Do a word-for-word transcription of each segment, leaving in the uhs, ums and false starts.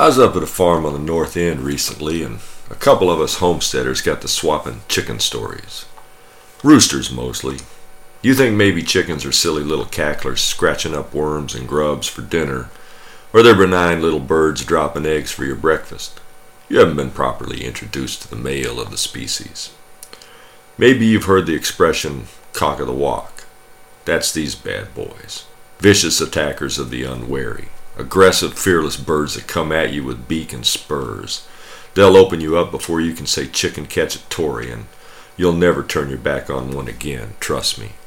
was up at a farm on the north end recently, and a couple of us homesteaders got to swapping chicken stories. Roosters mostly. You think maybe chickens are silly little cacklers scratching up worms and grubs for dinner, or they're benign little birds dropping eggs for your breakfast. You haven't been properly introduced to the male of the species. Maybe you've heard the expression, cock of the walk. That's these bad boys. Vicious attackers of the unwary. Aggressive, fearless birds that come at you with beak and spurs. They'll open you up before you can say chicken catch a Tory, and you'll never turn your back on one again, trust me.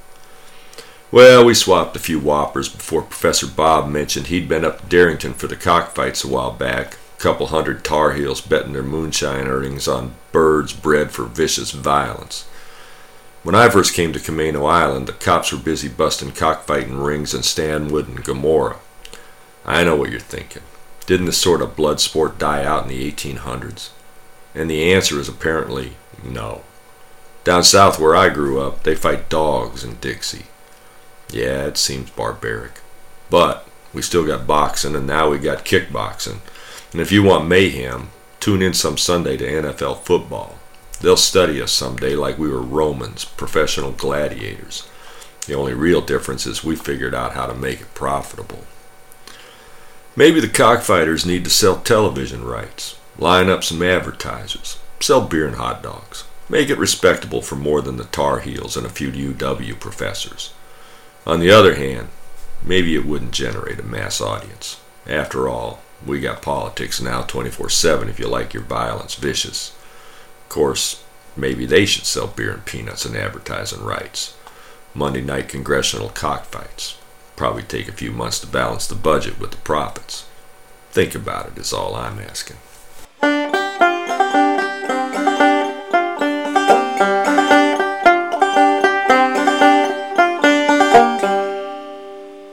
Well, we swapped a few whoppers before Professor Bob mentioned he'd been up to Darrington for the cockfights a while back. A couple hundred Tar Heels betting their moonshine earnings on birds bred for vicious violence. When I first came to Camano Island, the cops were busy busting cockfighting rings in Stanwood and Gomorrah. I know what you're thinking. Didn't this sort of blood sport die out in the eighteen hundreds? And the answer is apparently no. Down south where I grew up, they fight dogs in Dixie. Yeah, it seems barbaric. But we still got boxing, and now we got kickboxing. And if you want mayhem, tune in some Sunday to N F L football. They'll study us someday like we were Romans, professional gladiators. The only real difference is we figured out how to make it profitable. Maybe the cockfighters need to sell television rights, line up some advertisers, sell beer and hot dogs, make it respectable for more than the Tar Heels and a few U W professors. On the other hand, maybe it wouldn't generate a mass audience. After all, we got politics now twenty-four seven if you like your violence vicious. Of course, maybe they should sell beer and peanuts and advertising rights. Monday night congressional cockfights. Probably take a few months to balance the budget with the profits. Think about it is all I'm asking.